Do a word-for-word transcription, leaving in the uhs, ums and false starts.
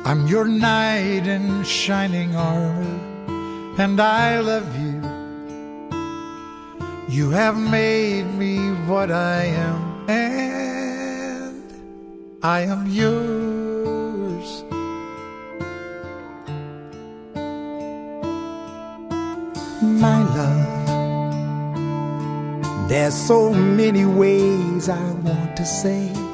I'm your knight in shining armor, and I love you. You have made me what I am, and I am yours. My love, there's so many ways I want to say